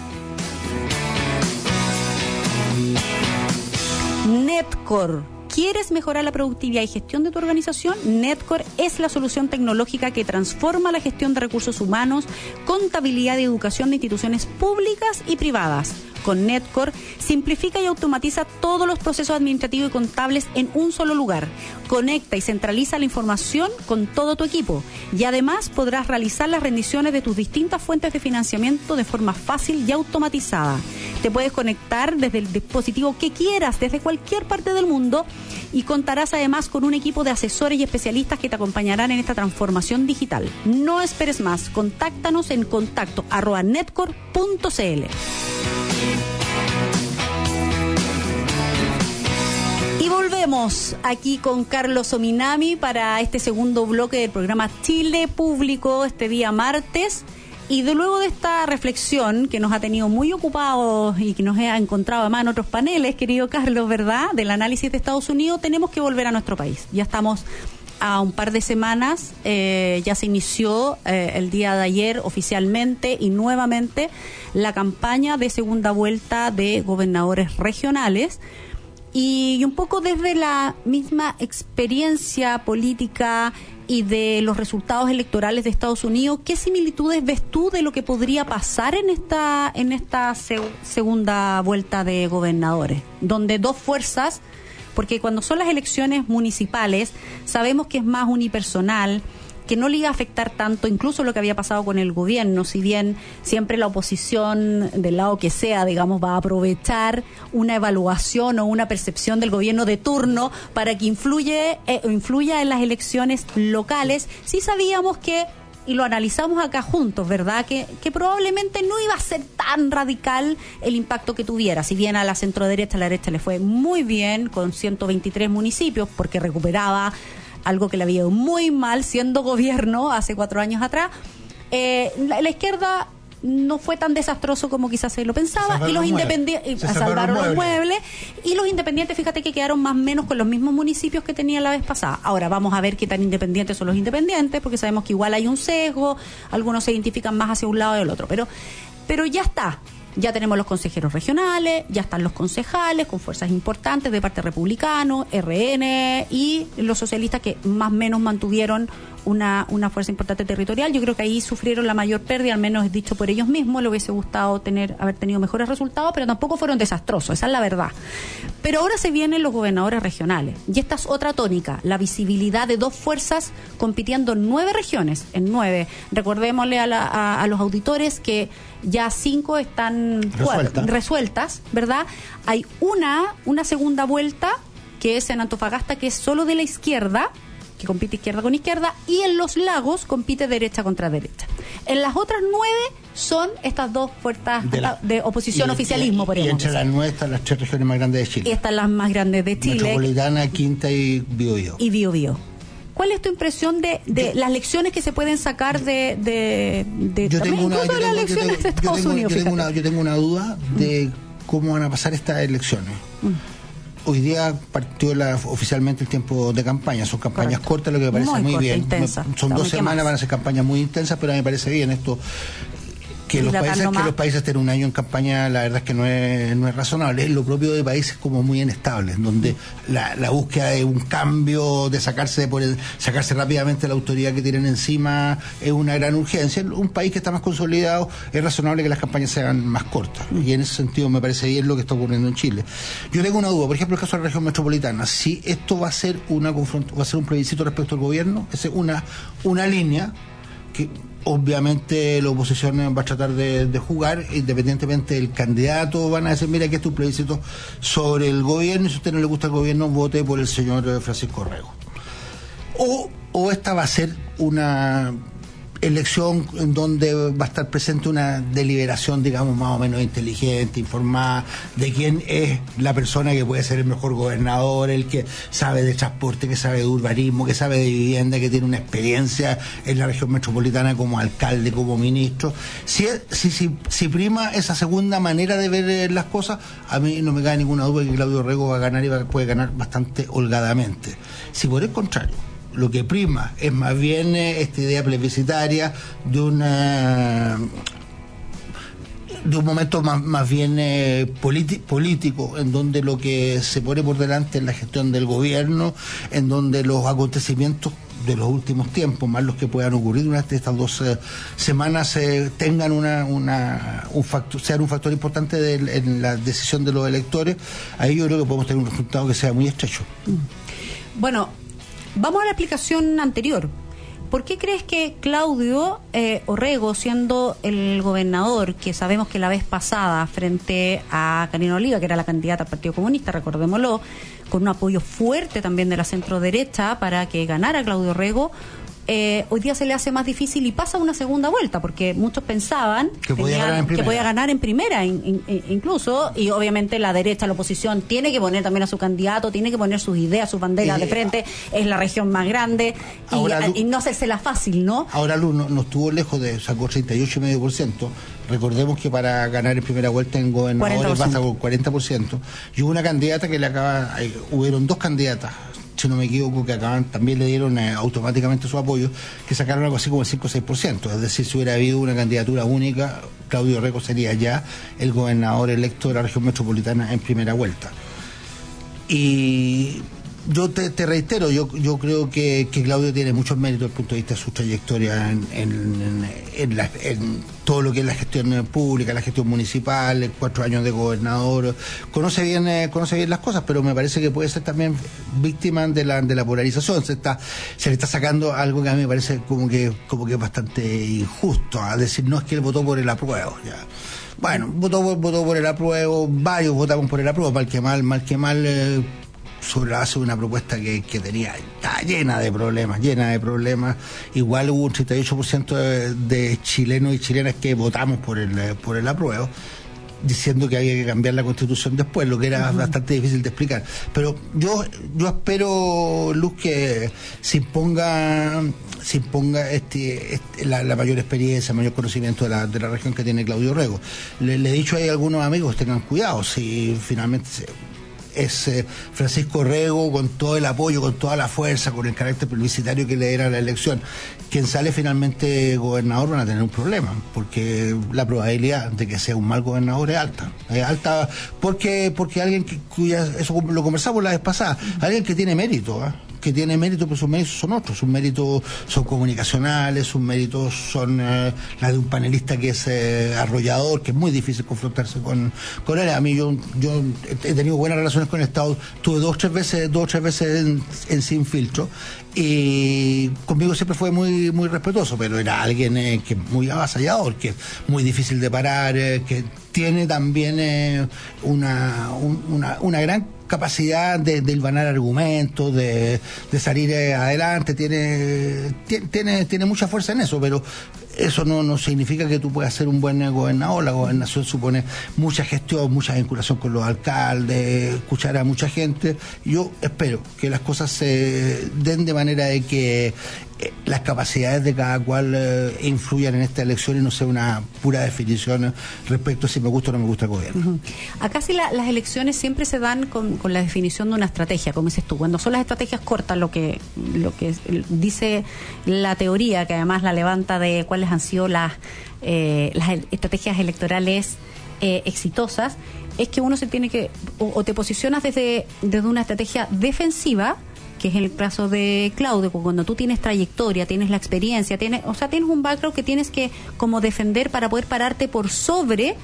Netcore. ¿Quieres mejorar la productividad y gestión de tu organización? Netcore es la solución tecnológica que transforma la gestión de recursos humanos, contabilidad y educación de instituciones públicas y privadas. Con Netcor, simplifica y automatiza todos los procesos administrativos y contables en un solo lugar. Conecta y centraliza la información con todo tu equipo. Y además podrás realizar las rendiciones de tus distintas fuentes de financiamiento de forma fácil y automatizada. Te puedes conectar desde el dispositivo que quieras, desde cualquier parte del mundo, y contarás además con un equipo de asesores y especialistas que te acompañarán en esta transformación digital. No esperes más. Contáctanos en contacto@netcor.cl. Y volvemos aquí con Carlos Ominami para este segundo bloque del programa Chile Público este día martes. Y luego de esta reflexión que nos ha tenido muy ocupados y que nos ha encontrado además en otros paneles, querido Carlos, ¿verdad?, del análisis de Estados Unidos, tenemos que volver a nuestro país. Ya estamos a un par de semanas, ya se inició el día de ayer oficialmente y nuevamente la campaña de segunda vuelta de gobernadores regionales. Y un poco desde la misma experiencia política y de los resultados electorales de Estados Unidos, ¿qué similitudes ves tú de lo que podría pasar en esta segunda vuelta de gobernadores? Donde dos fuerzas, porque cuando son las elecciones municipales sabemos que es más unipersonal, que no le iba a afectar tanto incluso lo que había pasado con el gobierno, si bien siempre la oposición, del lado que sea, digamos, va a aprovechar una evaluación o una percepción del gobierno de turno para que influya en las elecciones locales. Sí sabíamos que, y lo analizamos acá juntos, ¿verdad?, que probablemente no iba a ser tan radical el impacto que tuviera, si bien a la centroderecha, a la derecha le fue muy bien, con 123 municipios, porque recuperaba algo que le había ido muy mal siendo gobierno hace 4 años atrás. La izquierda no fue tan desastroso como quizás se lo pensaba, y los independientes salvaron los muebles, y los independientes, fíjate que quedaron más o menos con los mismos municipios que tenían la vez pasada. Ahora vamos a ver qué tan independientes son los independientes, porque sabemos que igual hay un sesgo, algunos se identifican más hacia un lado y el otro, pero ya está. Ya tenemos los consejeros regionales, ya están los concejales con fuerzas importantes de parte republicano, RN y los socialistas, que más o menos mantuvieron una fuerza importante territorial. Yo creo que ahí sufrieron la mayor pérdida, al menos es dicho por ellos mismos. Le hubiese gustado haber tenido mejores resultados, pero tampoco fueron desastrosos, esa es la verdad. Pero ahora se vienen los gobernadores regionales, y esta es otra tónica, la visibilidad de dos fuerzas compitiendo en 9 regiones, Recordémosle a los auditores que ya 5 están resueltas, ¿verdad? Hay una segunda vuelta que es en Antofagasta, que es solo de la izquierda, que compite izquierda con izquierda, y en Los Lagos compite derecha contra derecha. En las otras 9 son estas dos fuerzas de oposición, oficialismo, por ejemplo. Y entre las 9 están las 3 regiones más grandes de Chile. Y están las más grandes de Chile. Metropolitana, Quinta y Biobío. ¿Cuál es tu impresión de las lecciones que se pueden sacar de las elecciones de Estados Unidos? Yo tengo una duda de cómo van a pasar estas elecciones. Hoy día partió oficialmente el tiempo de campaña. Son campañas cortas, lo que me parece muy bien. Intensa. Son 2 semanas, van a ser campañas muy intensas, pero a mí me parece bien esto. Que los países estén un año en campaña, la verdad es que no es razonable. Es lo propio de países como muy inestables, donde la búsqueda de un cambio, de sacarse rápidamente la autoridad que tienen encima, es una gran urgencia. Un país que está más consolidado, es razonable que las campañas sean más cortas, y en ese sentido me parece bien lo que está ocurriendo en Chile. Yo tengo una duda, por ejemplo, el caso de la región metropolitana. Si esto va a ser un plebiscito respecto al gobierno, es una línea que obviamente la oposición va a tratar de jugar, independientemente del candidato. Van a decir, mira, aquí está un plebiscito sobre el gobierno, y si a usted no le gusta el gobierno, vote por el señor Francisco Rego. O esta va a ser una elección en donde va a estar presente una deliberación, digamos, más o menos inteligente, informada, de quién es la persona que puede ser el mejor gobernador, el que sabe de transporte, que sabe de urbanismo, que sabe de vivienda, que tiene una experiencia en la región metropolitana como alcalde, como ministro. Si prima esa segunda manera de ver las cosas, a mí no me cabe ninguna duda de que Claudio Rego va a ganar, y puede ganar bastante holgadamente. Si por el contrario lo que prima es más bien esta idea plebiscitaria de un momento más bien político, en donde lo que se pone por delante es la gestión del gobierno, en donde los acontecimientos de los últimos tiempos, más los que puedan ocurrir durante estas 2 semanas, tengan sean un factor importante en la decisión de los electores, ahí yo creo que podemos tener un resultado que sea muy estrecho. Bueno, vamos a la explicación anterior. ¿Por qué crees que Claudio Orrego, siendo el gobernador, que sabemos que la vez pasada frente a Karina Oliva, que era la candidata al Partido Comunista, recordémoslo, con un apoyo fuerte también de la centro-derecha para que ganara Claudio Orrego, hoy día se le hace más difícil y pasa una segunda vuelta, porque muchos pensaban que podía ganar en primera incluso, y obviamente la derecha, la oposición, tiene que poner también a su candidato, tiene que poner sus ideas, sus banderas de frente, es la región más grande, y no hacerse la fácil, ¿no? Ahora Luz no estuvo lejos sacó 38,5%. Recordemos que para ganar en primera vuelta en gobernadores basta con 40%. Y hubo una candidata que hubieron 2 candidatas, si no me equivoco, que también le dieron automáticamente su apoyo, que sacaron algo así como el 5 o 6%. Es decir, si hubiera habido una candidatura única, Claudio Orrego sería ya el gobernador electo de la región metropolitana en primera vuelta. Y yo te reitero, yo creo que Claudio tiene muchos méritos desde el punto de vista de su trayectoria en todo lo que es la gestión pública, la gestión municipal, 4 años de gobernador, conoce bien las cosas, pero me parece que puede ser también víctima de la polarización. Se le está sacando algo que a mí me parece como que es bastante injusto, a decir, no, es que él votó por el apruebo, ya. Bueno, votó por el apruebo, varios votamos por el apruebo, mal que mal, sobre la base de una propuesta que está llena de problemas. Igual hubo un 38% de chilenos y chilenas que votamos por el apruebo, diciendo que había que cambiar la Constitución después, lo que era bastante difícil de explicar. Pero yo espero, Luz, que se imponga la mayor experiencia, el mayor conocimiento de la región que tiene Claudio Orrego. Le he dicho a algunos amigos, tengan cuidado, si finalmente es Francisco Orrego, con todo el apoyo, con toda la fuerza, con el carácter plebiscitario que le era la elección, quien sale finalmente gobernador, van a tener un problema, porque la probabilidad de que sea un mal gobernador es alta, porque alguien eso lo conversamos la vez pasada, alguien que tiene mérito, pero sus méritos son otros, sus méritos son comunicacionales, sus méritos son la de un panelista que es arrollador, que es muy difícil confrontarse con él. A mí yo he tenido buenas relaciones con el Estado, tuve 2 o 3 veces en Sin Filtro, y conmigo siempre fue muy muy respetuoso, pero era alguien que es muy avasallador, que es muy difícil de parar, que tiene también una gran capacidad de hilvanar argumentos, de salir adelante, tiene mucha fuerza en eso, pero eso no significa que tú puedas ser un buen gobernador. La gobernación supone mucha gestión, mucha vinculación con los alcaldes, escuchar a mucha gente. Yo espero que las cosas se den de manera de que las capacidades de cada cual influyan en esta elección y no sea una pura definición respecto a si me gusta o no me gusta el gobierno. Acá sí las elecciones siempre se dan con la definición de una estrategia, como dices tú. Cuando son las estrategias cortas, lo que dice la teoría, que además la levanta de cuáles han sido las estrategias electorales exitosas, es que uno se tiene que, o te posicionas desde una estrategia defensiva, que es el caso de Claudio, cuando tú tienes trayectoria, tienes la experiencia, tienes un background que tienes que como defender para poder pararte por sobre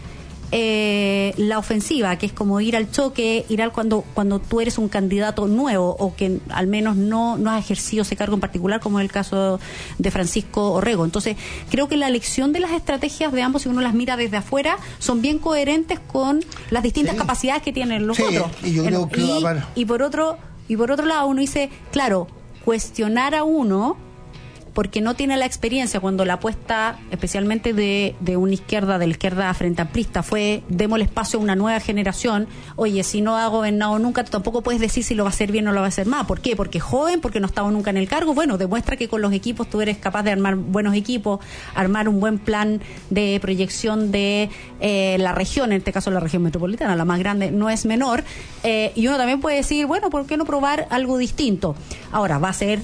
la ofensiva, que es como ir al choque, cuando tú eres un candidato nuevo o que al menos no has ejercido ese cargo en particular, como es el caso de Francisco Orrego. Entonces, creo que la elección de las estrategias de ambos, si uno las mira desde afuera, son bien coherentes con las distintas capacidades que tienen los otros. Y yo creo que y por otro lado, uno dice, claro, cuestionar a uno porque no tiene la experiencia, cuando la apuesta especialmente de la izquierda frente amplista fue démosle espacio a una nueva generación. Oye, si no ha gobernado nunca, tú tampoco puedes decir si lo va a hacer bien o lo va a hacer mal. ¿Por qué? Porque es joven, porque no ha estado nunca en el cargo. Bueno, demuestra que con los equipos tú eres capaz de armar buenos equipos, armar un buen plan de proyección de la región, en este caso la región metropolitana, la más grande, no es menor, y uno también puede decir, bueno, ¿por qué no probar algo distinto? Ahora, va a ser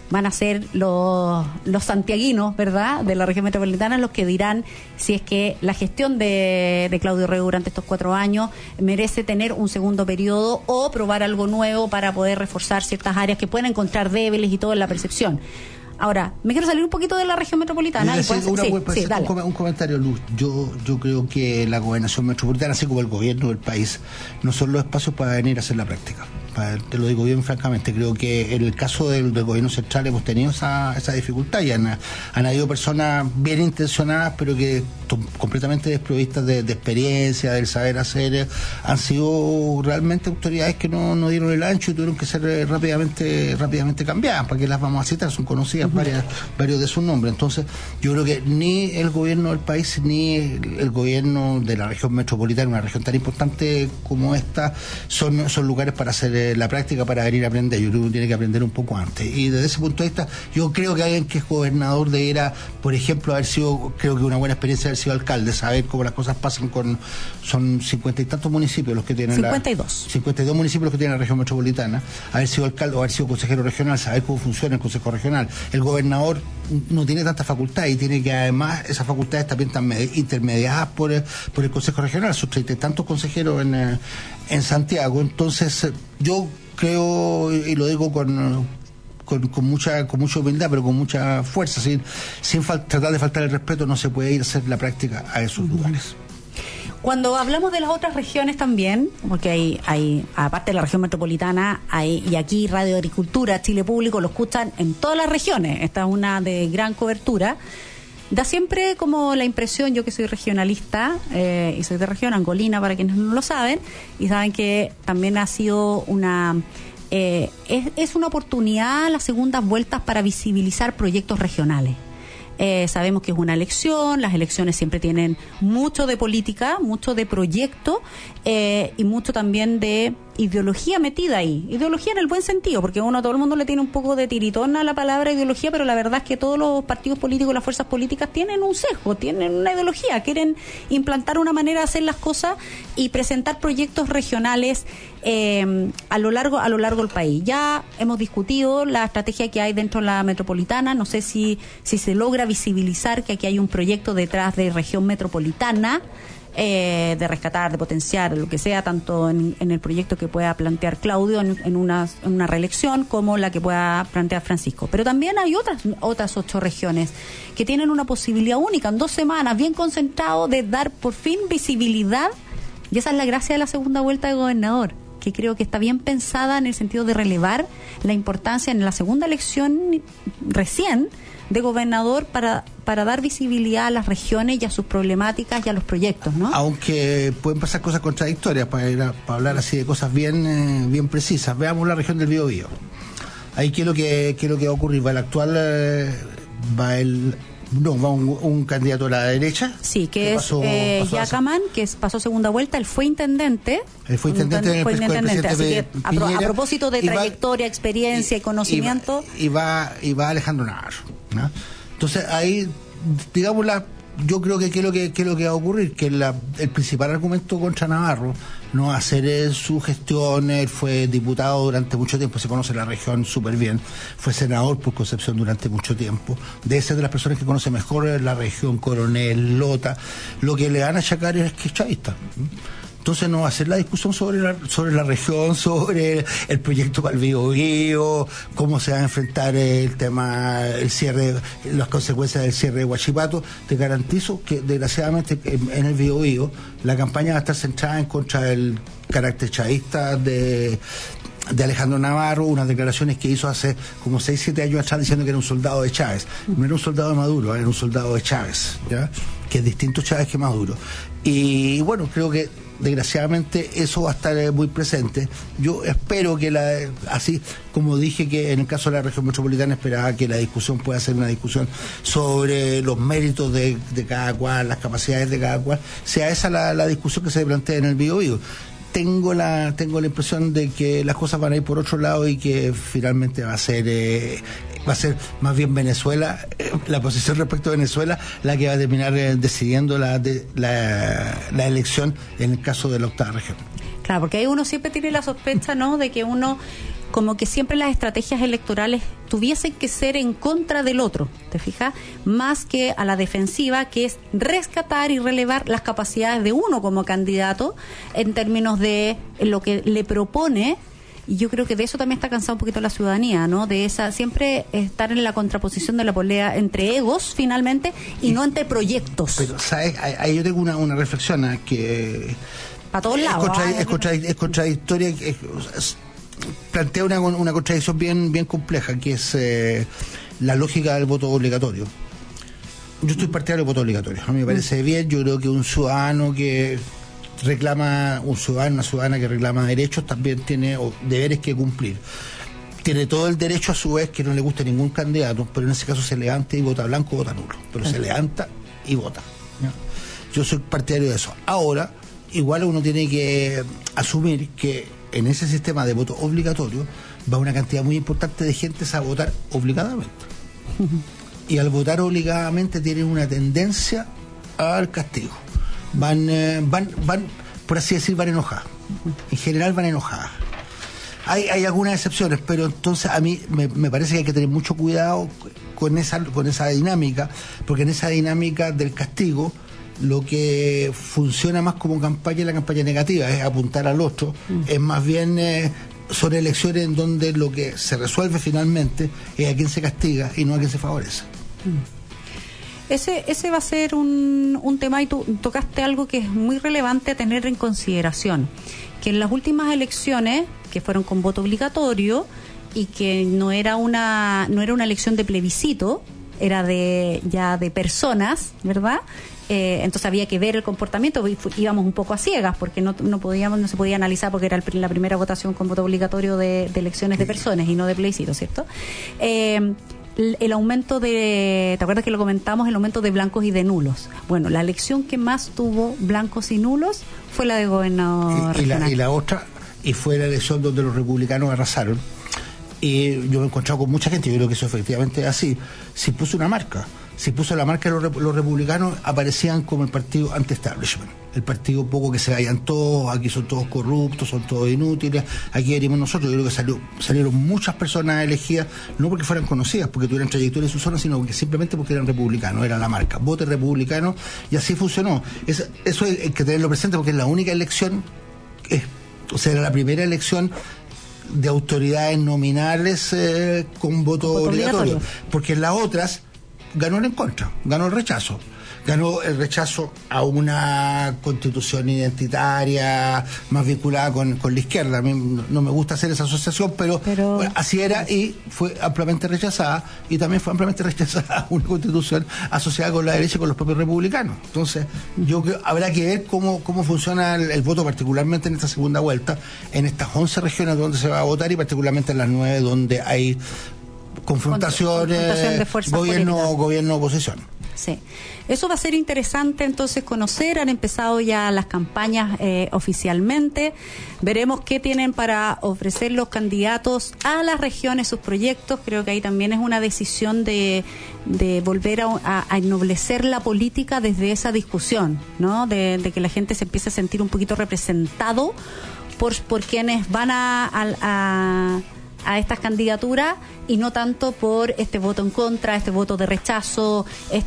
van a ser los santiaguinos, ¿verdad?, de la región metropolitana, los que dirán si es que la gestión de Claudio Rego durante estos 4 años merece tener un segundo periodo o probar algo nuevo para poder reforzar ciertas áreas que pueden encontrar débiles y todo en la percepción. Ahora, me quiero salir un poquito de la región metropolitana. Un comentario, Luz. Yo creo que la gobernación metropolitana, así como el gobierno del país, no son los espacios para venir a hacer la práctica. Te lo digo bien francamente, creo que en el caso del gobierno central hemos tenido esa dificultad y han habido personas bien intencionadas pero que completamente desprovistas de experiencia, del saber hacer, han sido realmente autoridades que no dieron el ancho y tuvieron que ser rápidamente cambiadas. ¿Para qué las vamos a citar? Son conocidas varios de sus nombres. Entonces yo creo que ni el gobierno del país ni el gobierno de la región metropolitana, una región tan importante como esta, son lugares para hacer la práctica, para venir a aprender. Yo creo que uno tiene que aprender un poco antes, y desde ese punto de vista yo creo que alguien que es gobernador debiera, por ejemplo, haber sido, creo que una buena experiencia haber sido alcalde, saber cómo las cosas pasan son 50 y tantos municipios los que tienen 52 municipios los que tienen la región metropolitana, haber sido alcalde o haber sido consejero regional, saber cómo funciona el consejo regional. El gobernador no tiene tanta facultad y tiene que además esas facultades también están intermediadas por el consejo regional, sus 30 y tantos consejeros en Santiago. Entonces yo creo, y lo digo con mucha humildad, pero con mucha fuerza, sin tratar de faltar el respeto, no se puede ir a hacer la práctica a esos lugares. Cuando hablamos de las otras regiones también, porque hay aparte de la región metropolitana, y aquí Radio Agricultura, Chile Público, lo escuchan en todas las regiones, esta es una de gran cobertura. Da siempre como la impresión, yo que soy regionalista, y soy de región angolina para quienes no lo saben, y saben que también ha sido es una oportunidad las segundas vueltas para visibilizar proyectos regionales. Sabemos que es una elección, las elecciones siempre tienen mucho de política, mucho de proyecto, y mucho también de ideología metida ahí. Ideología en el buen sentido, porque todo el mundo le tiene un poco de tiritón a la palabra ideología, pero la verdad es que todos los partidos políticos, las fuerzas políticas tienen un sesgo, tienen una ideología, quieren implantar una manera de hacer las cosas y presentar proyectos regionales a lo largo del país. Ya hemos discutido la estrategia que hay dentro de la metropolitana, no sé si se logra visibilizar que aquí hay un proyecto detrás de región metropolitana, de rescatar, de potenciar, lo que sea, tanto en el proyecto que pueda plantear Claudio en una reelección, como la que pueda plantear Francisco. Pero también hay otras 8 regiones que tienen una posibilidad única, en 2 semanas, bien concentrado, de dar por fin visibilidad, y esa es la gracia de la segunda vuelta de gobernador, que creo que está bien pensada en el sentido de relevar la importancia en la segunda elección recién de gobernador para dar visibilidad a las regiones y a sus problemáticas y a los proyectos, ¿no? Aunque pueden pasar cosas contradictorias, para hablar así de cosas bien precisas. Veamos la región del Biobío. Ahí ¿qué es lo que va a ocurrir? Va el actual, va un candidato a la derecha. Sí, que es Yacaman, que pasó segunda vuelta. Él fue intendente. Así que a propósito de trayectoria, experiencia y conocimiento. Y va Alejandro Navarro, ¿no? Entonces ahí, digamos, yo creo que qué es lo que va a ocurrir, que el principal argumento contra Navarro no va a ser su gestión. Él fue diputado durante mucho tiempo, se conoce la región súper bien, fue senador por Concepción durante mucho tiempo, debe ser de las personas que conoce mejor la región, Coronel, Lota. Lo que le van a achacar es que es chavista. Entonces no va a ser la discusión sobre la región, sobre el proyecto para el Biobío, cómo se va a enfrentar el tema, el cierre, las consecuencias del cierre de Huachipato. Te garantizo que desgraciadamente en el Biobío la campaña va a estar centrada en contra del carácter chavista de Alejandro Navarro, unas declaraciones que hizo hace como 6-7 años atrás diciendo que era un soldado de Chávez. No era un soldado de Maduro, era un soldado de Chávez, ¿ya? Que es distinto Chávez que Maduro. Y bueno, creo que desgraciadamente eso va a estar muy presente. Yo espero que así como dije que en el caso de la región metropolitana esperaba que la discusión pueda ser una discusión sobre los méritos de cada cual, las capacidades de cada cual, sea esa la discusión que se plantea en el Biobío. Tengo la impresión de que las cosas van a ir por otro lado y que finalmente va a ser más bien Venezuela, la posición respecto a Venezuela, la que va a terminar decidiendo la elección en el caso de la octava región. Claro, porque ahí uno siempre tiene la sospecha, ¿no?, de que uno, como que siempre las estrategias electorales tuviesen que ser en contra del otro, ¿te fijas? Más que a la defensiva, que es rescatar y relevar las capacidades de uno como candidato en términos de lo que le propone. Y yo creo que de eso también está cansada un poquito la ciudadanía, ¿no? De esa siempre estar en la contraposición de la pelea entre egos, finalmente, y no entre proyectos. Pero, ¿sabes? Ahí yo tengo una reflexión que... Para todos lados. Es contradictoria, plantea una contradicción bien compleja, que es la lógica del voto obligatorio. Yo estoy partidario del voto obligatorio. A mí me parece bien. Yo creo que un ciudadano que reclama, una ciudadana que reclama derechos también tiene deberes que cumplir. Tiene todo el derecho a su vez que no le guste ningún candidato, pero en ese caso se levanta y vota blanco o vota nulo. Pero se levanta y vota, ¿ya? Yo soy partidario de eso. Ahora, igual uno tiene que asumir que en ese sistema de voto obligatorio va una cantidad muy importante de gente a votar obligadamente. Y al votar obligadamente tienen una tendencia al castigo. Van, por así decir, van enojadas. En general van enojadas. Hay algunas excepciones, pero entonces a mí me parece que hay que tener mucho cuidado con esa dinámica, porque en esa dinámica del castigo lo que funciona más como campaña es la campaña negativa, es apuntar al otro, es más bien son elecciones en donde lo que se resuelve finalmente es a quien se castiga y no a quien se favorece. Ese va a ser un tema, y tú tocaste algo que es muy relevante a tener en consideración, que en las últimas elecciones, que fueron con voto obligatorio y que no era una elección de plebiscito, era de personas, ¿verdad? Entonces había que ver el comportamiento, íbamos un poco a ciegas porque no se podía analizar, porque era la primera votación con voto obligatorio de elecciones de personas y no de plebiscito, ¿cierto? El aumento ¿te acuerdas que lo comentamos? El aumento de blancos y de nulos. Bueno, la elección que más tuvo blancos y nulos fue la de gobernador regional. Y la otra, y fue la elección donde los republicanos arrasaron. Y yo me he encontrado con mucha gente, yo creo que eso efectivamente es así. Si puso una marca, los republicanos aparecían como el partido anti-establishment, el partido poco que se vayan todos, aquí son todos corruptos, son todos inútiles, aquí venimos nosotros. Yo creo que salieron muchas personas elegidas, no porque fueran conocidas, porque tuvieran trayectoria en su zona, sino porque simplemente porque eran republicanos, era la marca, vote republicano, y así funcionó. Eso hay que tenerlo presente, porque es la única elección, era la primera elección de autoridades nominales con voto obligatorio, porque en las otras ganó el en contra, ganó el rechazo a una constitución identitaria más vinculada con la izquierda. A mí no me gusta hacer esa asociación, pero bueno, así era, y fue ampliamente rechazada, y también fue ampliamente rechazada una constitución asociada con la derecha y con los propios republicanos. Entonces yo creo habrá que ver cómo funciona el voto, particularmente en esta segunda vuelta, en estas 11 regiones donde se va a votar, y particularmente en las 9 donde hay confrontaciones, gobierno-oposición. Sí, eso va a ser interesante entonces conocer. Han empezado ya las campañas oficialmente. Veremos qué tienen para ofrecer los candidatos a las regiones, sus proyectos. Creo que ahí también es una decisión de volver a ennoblecer la política desde esa discusión, ¿no? De que la gente se empiece a sentir un poquito representado por quienes van a estas candidaturas, y no tanto por este voto en contra, este voto de rechazo,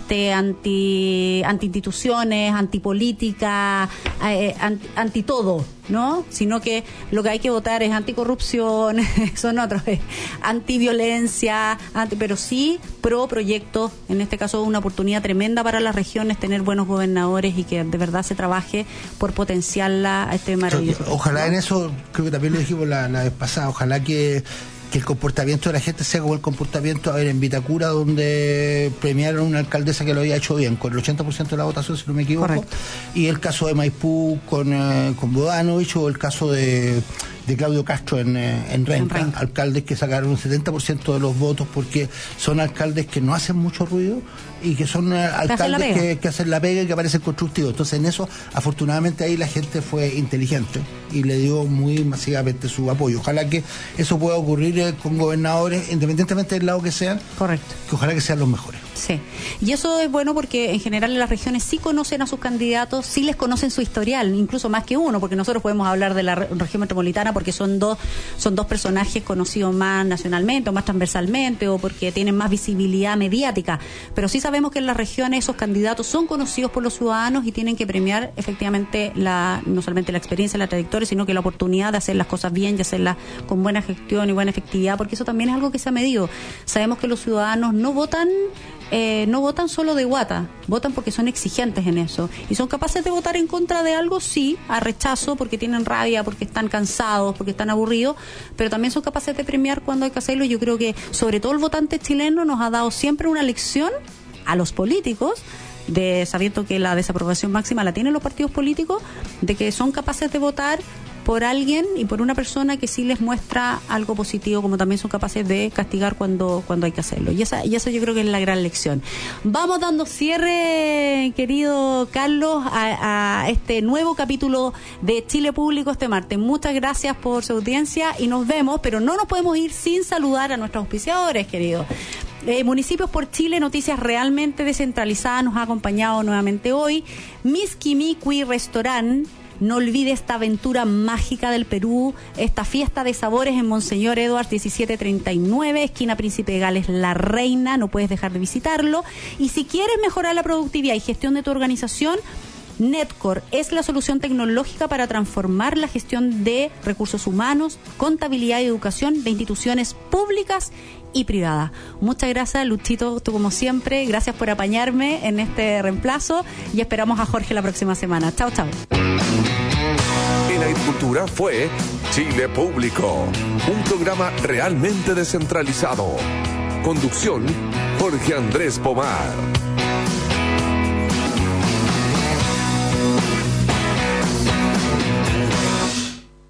anti instituciones, antipolítica, anti todo, ¿no? Sino que lo que hay que votar es anticorrupción, son otros, antiviolencia, pero sí pro proyectos. En este caso, una oportunidad tremenda para las regiones tener buenos gobernadores y que de verdad se trabaje por potenciarla a este maravilloso. Ojalá en eso, creo que también lo dijimos la vez pasada, ojalá que el comportamiento de la gente sea como el comportamiento, en Vitacura, donde premiaron a una alcaldesa que lo había hecho bien, con el 80% de la votación, si no me equivoco. Correcto. Y el caso de Maipú con Bodanovich, o el caso de Claudio Castro en Renca, alcaldes que sacaron un 70% de los votos, porque son alcaldes que no hacen mucho ruido y que son alcaldes que hacen la pega y que parecen constructivos. Entonces en eso, afortunadamente, ahí la gente fue inteligente y le dio muy masivamente su apoyo. Ojalá que eso pueda ocurrir con gobernadores, independientemente del lado que sean. Correcto. Que ojalá que sean los mejores. Sí, y eso es bueno porque en general en las regiones sí conocen a sus candidatos, sí les conocen su historial, incluso más que uno, porque nosotros podemos hablar de la región metropolitana porque son dos personajes conocidos más nacionalmente o más transversalmente o porque tienen más visibilidad mediática, pero sí sabemos que en las regiones esos candidatos son conocidos por los ciudadanos y tienen que premiar efectivamente no solamente la experiencia, la trayectoria, sino que la oportunidad de hacer las cosas bien y hacerlas con buena gestión y buena efectividad, porque eso también es algo que se ha medido. Sabemos que los ciudadanos no votan solo de guata, votan porque son exigentes en eso y son capaces de votar en contra de algo, sí, a rechazo, porque tienen rabia, porque están cansados, porque están aburridos, pero también son capaces de premiar cuando hay que hacerlo. Yo creo que sobre todo el votante chileno nos ha dado siempre una lección a los políticos, sabiendo que la desaprobación máxima la tienen los partidos políticos, de que son capaces de votar por alguien y por una persona que sí les muestra algo positivo, como también son capaces de castigar cuando hay que hacerlo. Y esa yo creo que es la gran lección. Vamos dando cierre, querido Carlos, a este nuevo capítulo de Chile Público este martes. Muchas gracias por su audiencia y nos vemos, pero no nos podemos ir sin saludar a nuestros auspiciadores, querido. Municipios por Chile, noticias realmente descentralizadas, nos ha acompañado nuevamente hoy. Miski Mikui Restaurant. No olvide esta aventura mágica del Perú, esta fiesta de sabores en Monseñor Edwards 1739, esquina Príncipe de Gales La Reina, no puedes dejar de visitarlo. Y si quieres mejorar la productividad y gestión de tu organización, Netcore es la solución tecnológica para transformar la gestión de recursos humanos, contabilidad y educación de instituciones públicas y privadas. Muchas gracias, Luchito, tú como siempre, gracias por apañarme en este reemplazo y esperamos a Jorge la próxima semana. Chao, chao. En Agricultura fue Chile Público, un programa realmente descentralizado. Conducción, Jorge Andrés Pomar.